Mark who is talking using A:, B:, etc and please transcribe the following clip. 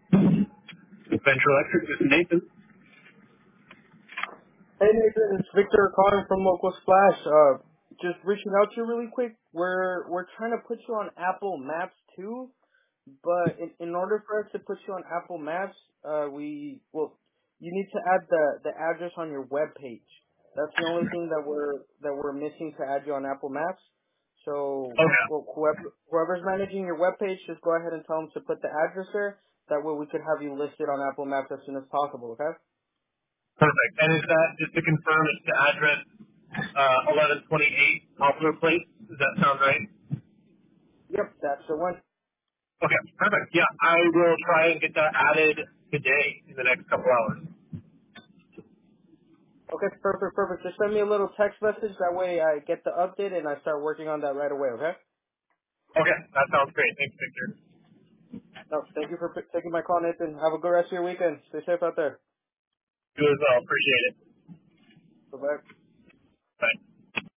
A: Venture Electric, this is Nathan.
B: Hey Nathan, it's Victor calling from Local Splash. Just reaching out to you really quick. We're trying to put you on Apple Maps too, but in order for us to put you on Apple Maps, you need to add the address on your web page. That's the only thing that we're missing to add you on Apple Maps. So
A: Okay,
B: whoever's managing your web page, just go ahead and tell them to put the address there. That way we could have you listed on Apple Maps as soon as possible. Okay?
A: perfect. And is that, just to confirm, it's the address 1128 Poplar Place? Does that sound right?
B: Yep, that's the one.
A: Okay, perfect. Yeah, I will try and get that added today in the next couple hours.
B: Okay, perfect, perfect. Just send me a little text message. That way I get the update and I start working on that right away, okay?
A: Okay, that sounds great. Thanks, Victor.
B: No, thank you for taking my call, Nathan. Have a good rest of your weekend. Stay safe out there.
A: You as well. Appreciate it.
B: Bye-bye.
A: Bye.